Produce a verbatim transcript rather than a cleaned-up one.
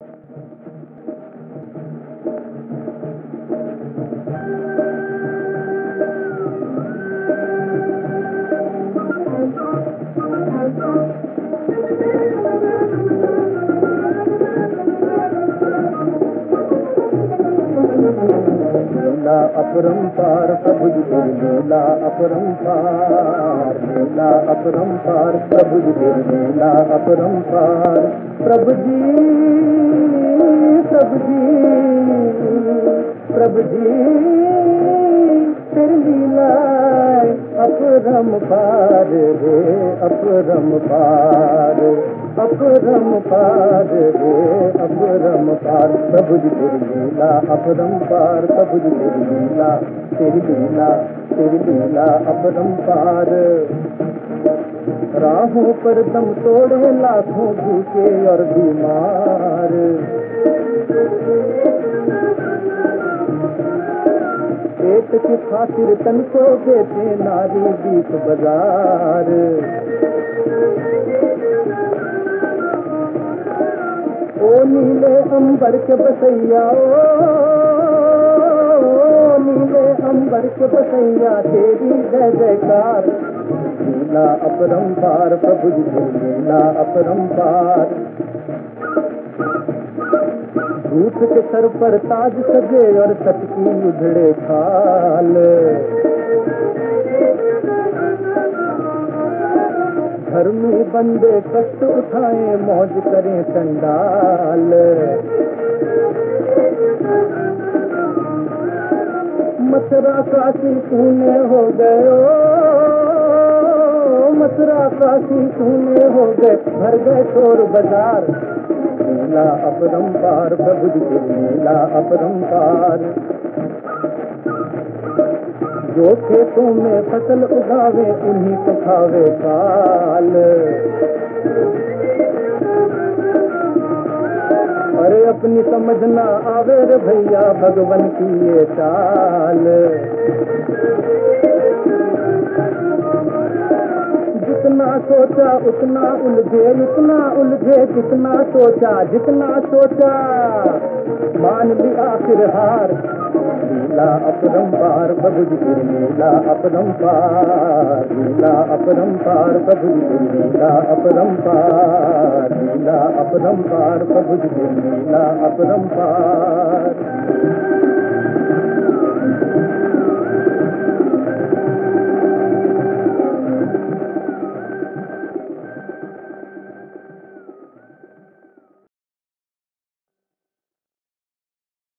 लीला अपरंपार प्रभु जी तेरी लीला अपरंपार, लीला अपरंपार प्रभु जी तेरी लीला अपरंपार। प्रभु जी प्रभु जी प्रभु जी तेरी लीला अपरंपार रे अपरंपार, अपरंपार रे अपरंपार। प्रभु जी तेरी लीला अपरंपार, प्रभु जी तेरी लीला तेरी लीला तेरी लीला अपरंपार। राहों पर दम तोड़े लाखों भूखे और बीमार, पेट की खातिर तन को देते नारी बीच बाजार। ओ नीले अंबर के बसैया, ओ नीले अंबर के बसैया तेरी जय जयकार। लीला अपरंपार प्रभु जी तेरी लीला अपरंपार। झूठ के सर पर ताज सजे और सच की उधड़े खाल, घर में बंदे कष्ट उठाए मौज करें चंडाल। मथुरा काशी तूने हो गए, मथुरा काशी तूने हो गए, भर गए चोर बाजार। लीला अपरंपार प्रभु जी तेरी लीला अपरंपार। जो खेतों में फसल उगावे उन्हीं को खावे काल। अरे अपनी समझ ना आवे रे भैया भगवन की ये चाल। जितना सोचा उतना उलझे, उतना उलझे जितना सोचा, जितना सोचा मान ली आखिर हार। लीला अपरंपार प्रभु जी तेरी लीला अपरंपार, लीला अपरंपार प्रभु जी तेरी लीला अपरंपार, लीला अपरंपार प्रभु जी तेरी लीला अपरंपार।